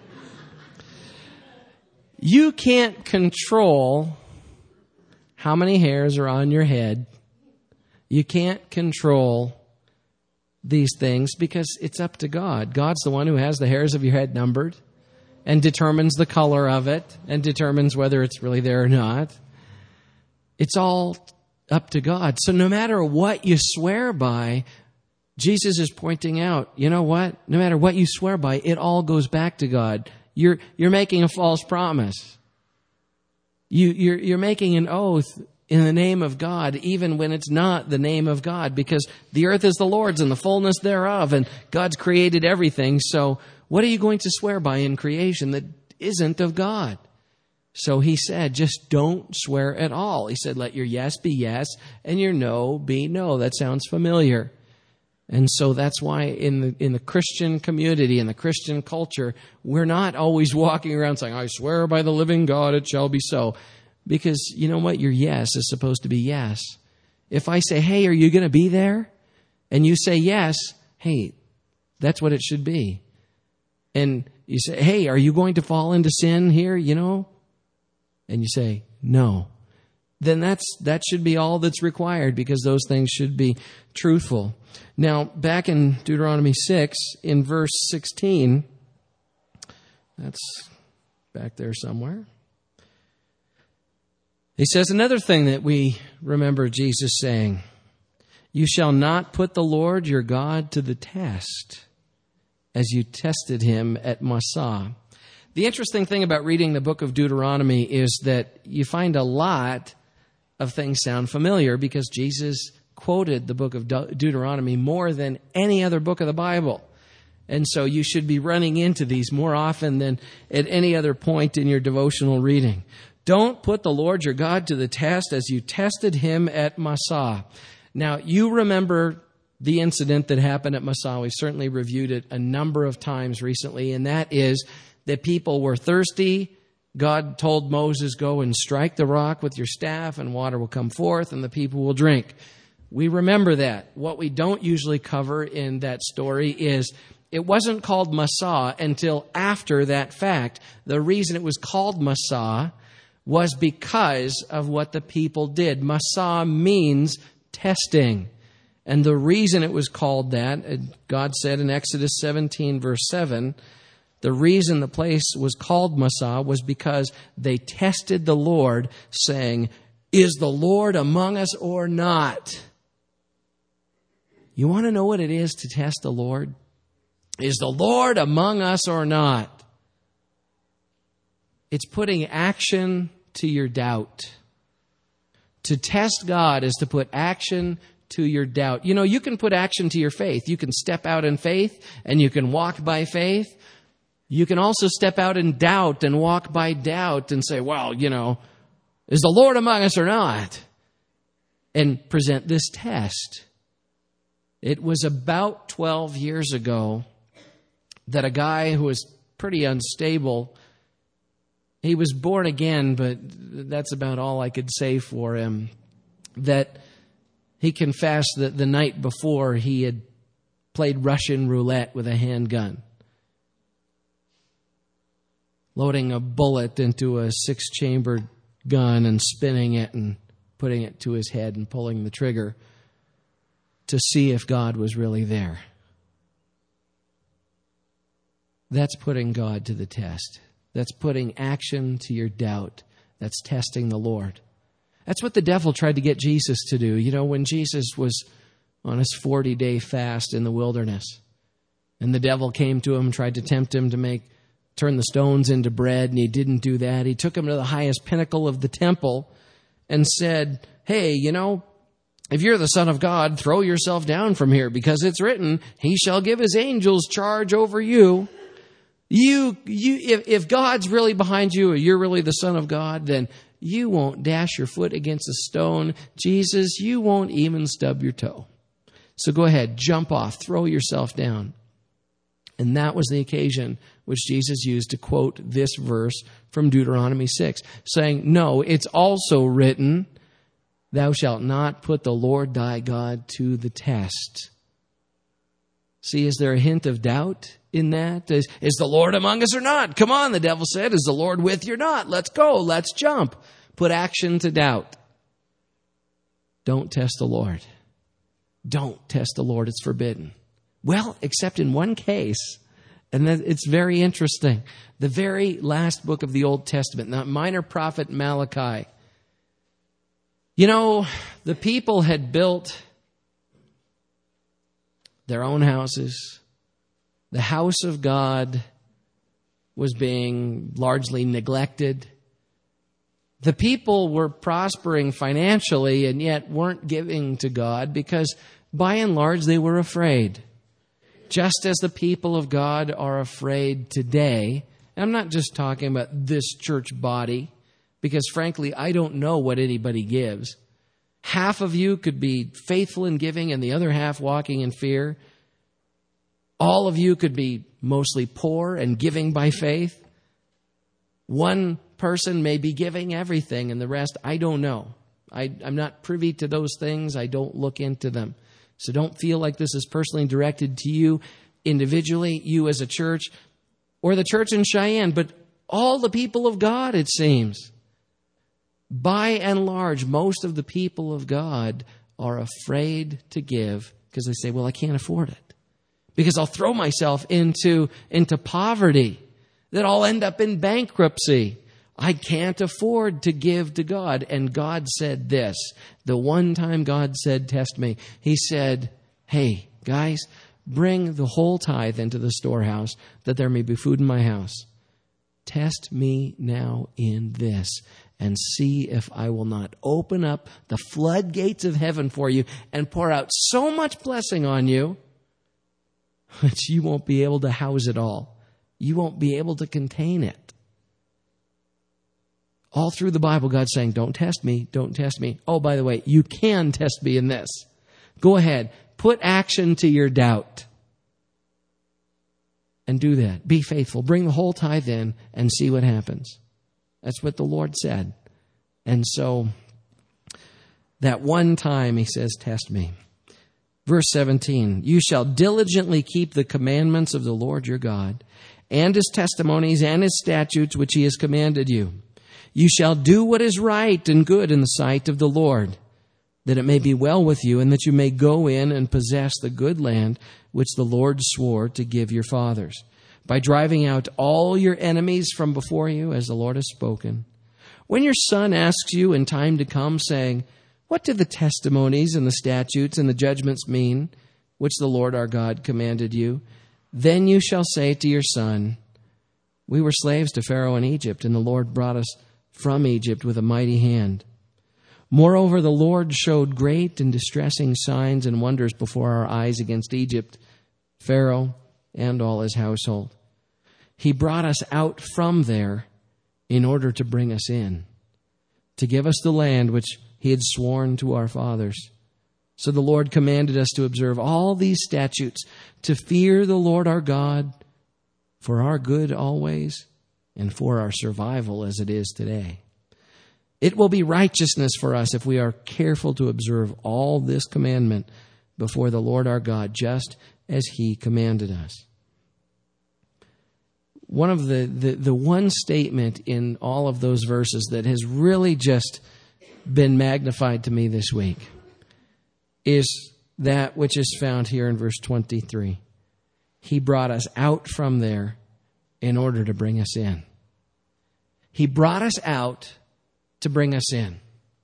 You can't control how many hairs are on your head. You can't control these things because it's up to God. God's the one who has the hairs of your head numbered and determines the color of it and determines whether it's really there or not. It's all up to God. So no matter what you swear by, Jesus is pointing out, you know what? No matter what you swear by, it all goes back to God. You're making a false promise. You're making an oath in the name of God, even when it's not the name of God, because the earth is the Lord's and the fullness thereof, and God's created everything. So what are you going to swear by in creation that isn't of God? So he said, just don't swear at all. He said, let your yes be yes and your no be no. That sounds familiar. And so that's why in the Christian community, in the Christian culture, we're not always walking around saying, I swear by the living God, it shall be so. Because you know what? Your yes is supposed to be yes. If I say, hey, are you going to be there? And you say yes, hey, that's what it should be. And you say, hey, are you going to fall into sin here, And you say, no. Then that should be all that's required, because those things should be truthful. Now, back in Deuteronomy 6, in verse 16, that's back there somewhere. He says another thing that we remember Jesus saying, you shall not put the Lord your God to the test as you tested him at Massah. The interesting thing about reading the book of Deuteronomy is that you find a lot of things sound familiar because Jesus quoted the book of Deuteronomy more than any other book of the Bible. And so you should be running into these more often than at any other point in your devotional reading. Don't put the Lord your God to the test as you tested him at Massah. Now, you remember the incident that happened at Massah. We've certainly reviewed it a number of times recently, and that is that people were thirsty. God told Moses, go and strike the rock with your staff, and water will come forth, and the people will drink. We remember that. What we don't usually cover in that story is it wasn't called Massah until after that fact. The reason it was called Massah was because of what the people did. Massah means testing. And the reason it was called that, God said in Exodus 17, verse 7, the reason the place was called Massah was because they tested the Lord, saying, is the Lord among us or not? You want to know what it is to test the Lord? Is the Lord among us or not? It's putting action to your doubt. To test God is to put action to your doubt. You can put action to your faith. You can step out in faith and you can walk by faith. You can also step out in doubt and walk by doubt and say, well, is the Lord among us or not? And present this test. It was about 12 years ago that a guy who was pretty unstable, he was born again, but that's about all I could say for him, that he confessed that the night before he had played Russian roulette with a handgun, loading a bullet into a 6-chambered gun and spinning it and putting it to his head and pulling the trigger to see if God was really there. That's putting God to the test. That's putting action to your doubt. That's testing the Lord. That's what the devil tried to get Jesus to do. You know, when Jesus was on his 40-day fast in the wilderness, and the devil came to him and tried to tempt him to turn the stones into bread, and he didn't do that. He took him to the highest pinnacle of the temple and said, hey, you know, if you're the Son of God, throw yourself down from here, because it's written, he shall give his angels charge over you. If God's really behind you, or you're really the Son of God, then you won't dash your foot against a stone. Jesus, you won't even stub your toe. So go ahead, jump off, throw yourself down. And that was the occasion which Jesus used to quote this verse from Deuteronomy 6, saying, no, it's also written, thou shalt not put the Lord thy God to the test. See, is there a hint of doubt in that? Is the Lord among us or not? Come on, the devil said. Is the Lord with you or not? Let's go. Let's jump. Put action to doubt. Don't test the Lord. Don't test the Lord. It's forbidden. Well, except in one case, and it's very interesting. The very last book of the Old Testament, the minor prophet Malachi. You know, the people had built their own houses. The house of God was being largely neglected. The people were prospering financially and yet weren't giving to God because by and large they were afraid. Just as the people of God are afraid today. And I'm not just talking about this church body, because frankly, I don't know what anybody gives. Half of you could be faithful in giving and the other half walking in fear. All of you could be mostly poor and giving by faith. One person may be giving everything and the rest, I don't know. I'm not privy to those things. I don't look into them. So don't feel like this is personally directed to you individually, you as a church, or the church in Cheyenne, but all the people of God, it seems. By and large, most of the people of God are afraid to give because they say, well, I can't afford it. Because I'll throw myself into poverty, that I'll end up in bankruptcy. I can't afford to give to God. And God said this. The one time God said, test me, he said, hey, guys, bring the whole tithe into the storehouse that there may be food in my house. Test me now in this and see if I will not open up the floodgates of heaven for you and pour out so much blessing on you that you won't be able to house it all. You won't be able to contain it. All through the Bible, God's saying, don't test me, don't test me. Oh, by the way, you can test me in this. Go ahead, put action to your doubt. And do that. Be faithful. Bring the whole tithe in and see what happens. That's what the Lord said. And so, that one time, he says, test me. Verse 17, you shall diligently keep the commandments of the Lord your God, and his testimonies and his statutes which he has commanded you. You shall do what is right and good in the sight of the Lord, that it may be well with you, and that you may go in and possess the good land which the Lord swore to give your fathers, by driving out all your enemies from before you, as the Lord has spoken. When your son asks you in time to come, saying, what do the testimonies and the statutes and the judgments mean, which the Lord our God commanded you? Then you shall say to your son, we were slaves to Pharaoh in Egypt, and the Lord brought us from Egypt with a mighty hand. Moreover, the Lord showed great and distressing signs and wonders before our eyes against Egypt, Pharaoh, and all his household. He brought us out from there in order to bring us in, to give us the land which he had sworn to our fathers. So the Lord commanded us to observe all these statutes, to fear the Lord our God for our good always, and for our survival as it is today. It will be righteousness for us if we are careful to observe all this commandment before the Lord our God, just as he commanded us. one of the one statement in all of those verses that has really just been magnified to me this week is that which is found here in verse 23. He brought us out from there in order to bring us in. He brought us out to bring us in.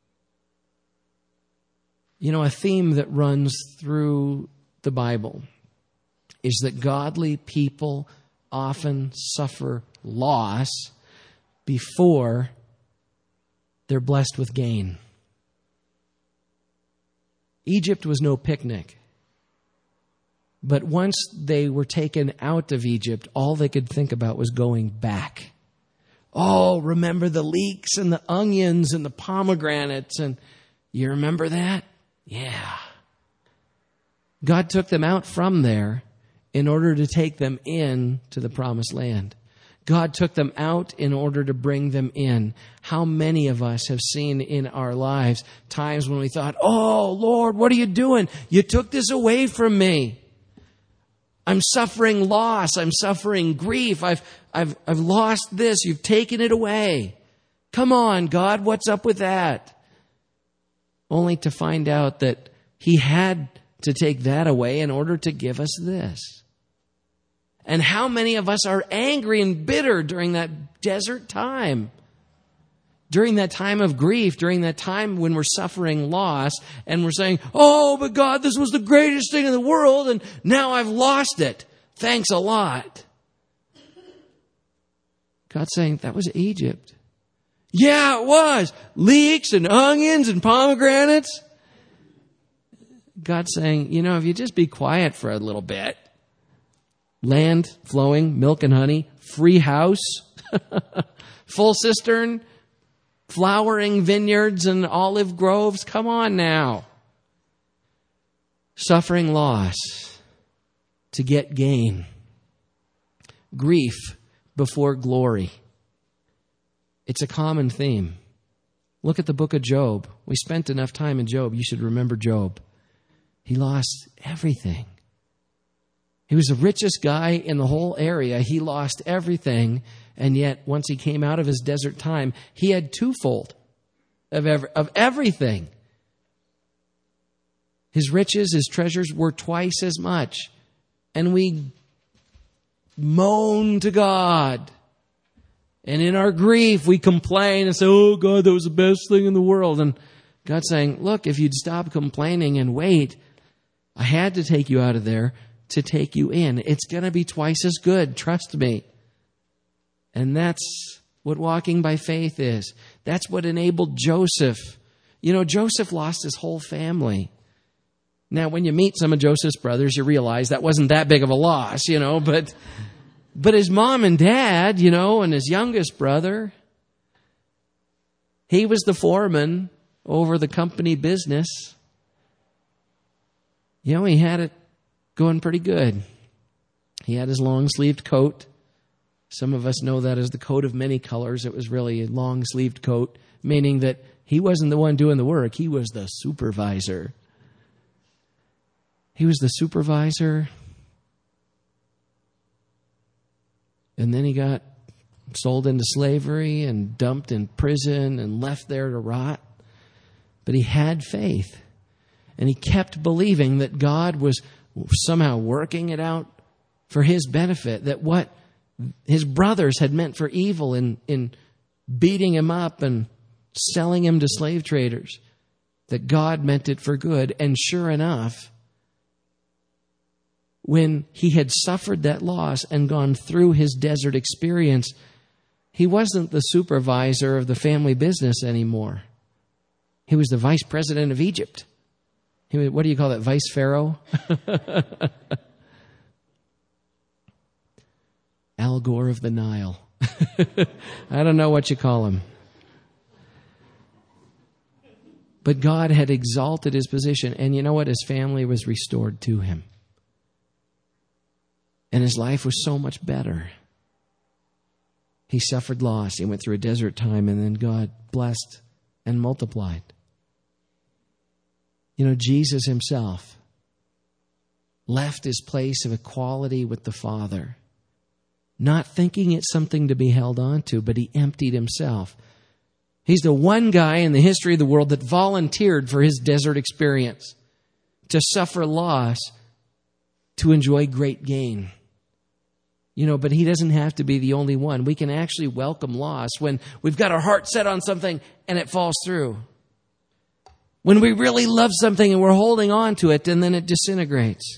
You know, a theme that runs through the Bible is that godly people often suffer loss before they're blessed with gain. Egypt was no picnic. But once they were taken out of Egypt, all they could think about was going back. Oh, remember the leeks and the onions and the pomegranates, and you remember that? Yeah. God took them out from there in order to take them in to the promised land. God took them out in order to bring them in. How many of us have seen in our lives times when we thought, oh, Lord, what are you doing? You took this away from me. I'm suffering loss. I'm suffering grief. I've lost this. You've taken it away. Come on, God, what's up with that? Only to find out that He had to take that away in order to give us this. And how many of us are angry and bitter during that desert time? During that time of grief, during that time when we're suffering loss, and we're saying, oh, but God, this was the greatest thing in the world, and now I've lost it. Thanks a lot. God's saying, that was Egypt. Yeah, it was. Leeks and onions and pomegranates. God's saying, you know, if you just be quiet for a little bit, land flowing, milk and honey, free house, full cistern, flowering vineyards and olive groves. Come on now. Suffering loss to get gain. Grief before glory. It's a common theme. Look at the book of Job. We spent enough time in Job. You should remember Job. He lost everything. He was the richest guy in the whole area. He lost everything. And yet, once he came out of his desert time, he had twofold of everything. His riches, his treasures were twice as much. And we moan to God. And in our grief, we complain and say, oh, God, that was the best thing in the world. And God's saying, look, if you'd stop complaining and wait, I had to take you out of there to take you in. It's going to be twice as good. Trust me. And that's what walking by faith is. That's what enabled Joseph. You know, Joseph lost his whole family. Now, when you meet some of Joseph's brothers, you realize that wasn't that big of a loss, you know, but his mom and dad, you know, and his youngest brother, he was the foreman over the company business. You know, he had it going pretty good. He had his long-sleeved coat. Some of us know that as the coat of many colors. It was really a long-sleeved coat, meaning that he wasn't the one doing the work. He was the supervisor. He was the supervisor. And then he got sold into slavery and dumped in prison and left there to rot. But he had faith. And he kept believing that God was somehow working it out for his benefit, that what his brothers had meant for evil in beating him up and selling him to slave traders, that God meant it for good. And sure enough, when he had suffered that loss and gone through his desert experience, he wasn't the supervisor of the family business anymore. He was the vice president of Egypt. What do you call that, vice pharaoh? Al Gore of the Nile. I don't know what you call him. But God had exalted his position. And you know what? His family was restored to him. And his life was so much better. He suffered loss. He went through a desert time, and then God blessed and multiplied. You know, Jesus himself left his place of equality with the Father not thinking it's something to be held on to, but he emptied himself. He's the one guy in the history of the world that volunteered for his desert experience, to suffer loss, to enjoy great gain. But he doesn't have to be the only one. We can actually welcome loss when we've got our heart set on something and it falls through. When we really love something and we're holding on to it and then it disintegrates.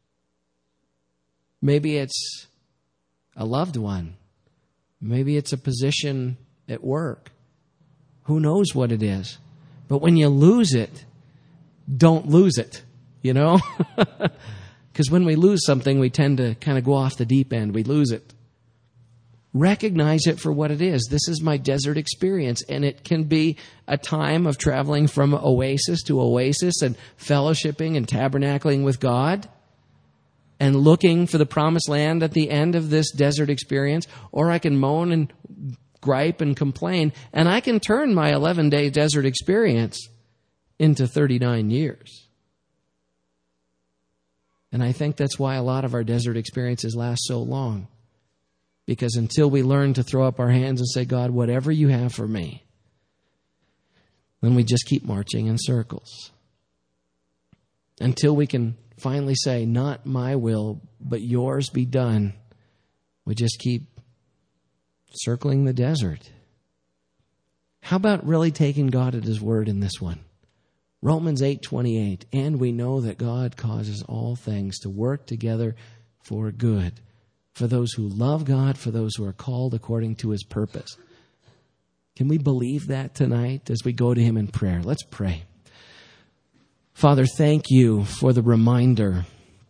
Maybe it's a loved one. Maybe it's a position at work. Who knows what it is? But when you lose it, don't lose it, Because when we lose something, we tend to kind of go off the deep end. We lose it. Recognize it for what it is. This is my desert experience, and it can be a time of traveling from oasis to oasis and fellowshipping and tabernacling with God and looking for the promised land at the end of this desert experience. Or I can moan and gripe and complain, and I can turn my 11-day desert experience into 39 years. And I think that's why a lot of our desert experiences last so long. Because until we learn to throw up our hands and say, God, whatever you have for me, then we just keep marching in circles. Until we can finally say, not my will, but yours be done, we just keep circling the desert. How about really taking God at his word in this one? Romans 8:28, and we know that God causes all things to work together for good, for those who love God, for those who are called according to his purpose. Can we believe that tonight as we go to him in prayer? Let's pray. Father, thank you for the reminder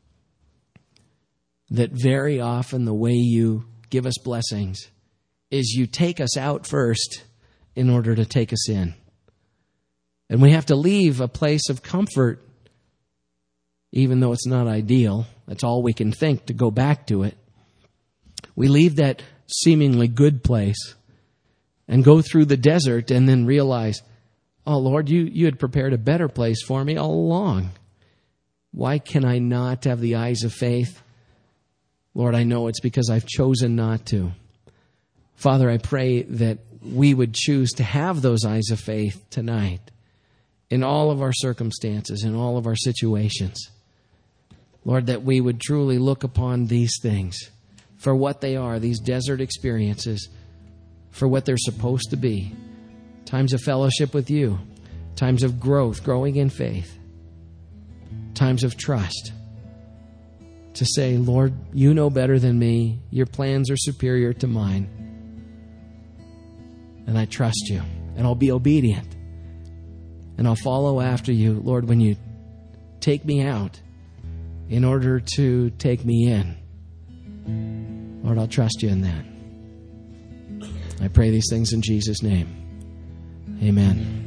that very often the way you give us blessings is you take us out first in order to take us in. And we have to leave a place of comfort, even though it's not ideal. That's all we can think, to go back to it. We leave that seemingly good place and go through the desert and then realize, oh, Lord, you had prepared a better place for me all along. Why can I not have the eyes of faith? Lord, I know it's because I've chosen not to. Father, I pray that we would choose to have those eyes of faith tonight in all of our circumstances, in all of our situations. Lord, that we would truly look upon these things for what they are, these desert experiences, for what they're supposed to be. Times of fellowship with you, times of growth, growing in faith, times of trust. To say, Lord, you know better than me. Your plans are superior to mine. And I trust you, and I'll be obedient. And I'll follow after you, Lord, when you take me out in order to take me in. Lord, I'll trust you in that. I pray these things in Jesus' name. Amen.